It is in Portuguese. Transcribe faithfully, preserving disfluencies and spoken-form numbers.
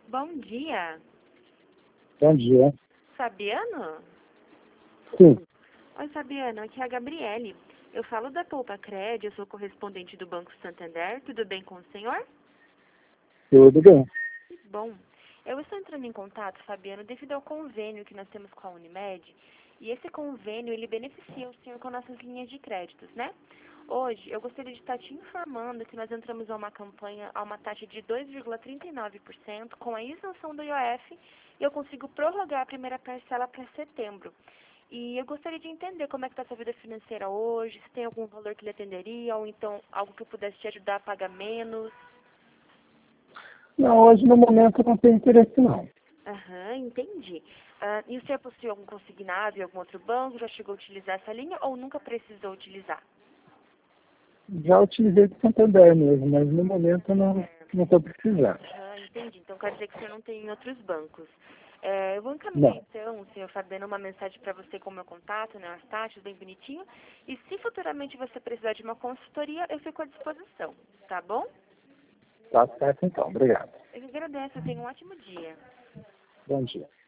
Bom dia. Bom dia. Fabiano? Sim, Oi, Fabiano. Aqui é a Gabriele. Eu falo da Poupa Cred, eu sou correspondente do Banco Santander. Tudo bem com o senhor? tudo bem. Bom, eu estou entrando em contato, Fabiano, devido ao convênio que nós temos com a Unimed. E esse convênio, ele beneficia o senhor com nossas linhas de créditos, né? Hoje, eu gostaria de estar te informando que nós entramos a uma campanha a uma taxa de dois vírgula trinta e nove por cento com a isenção do I O F e eu consigo prorrogar a primeira parcela para setembro. E eu gostaria de entender como é que está a sua vida financeira hoje, se tem algum valor que lhe atenderia, ou então algo que eu pudesse te ajudar a pagar menos. Não, hoje no momento não tem interesse não. Aham, entendi. Ah, e o senhor possui algum consignado em algum outro banco? Já chegou a utilizar essa linha ou nunca precisou utilizar? Já utilizei do Santander mesmo, mas no momento eu não não estou precisando. Aham, entendi. Então quer dizer que o senhor não tem em outros bancos. É, eu vou encaminhar Não, então, senhor Fabiano, uma mensagem para você com o meu contato, né, as taxas, bem bonitinho. E se futuramente você precisar de uma consultoria, eu fico à disposição, tá bom? tá certo então. Obrigado. Eu que agradeço, tenha um ótimo dia. Bom dia.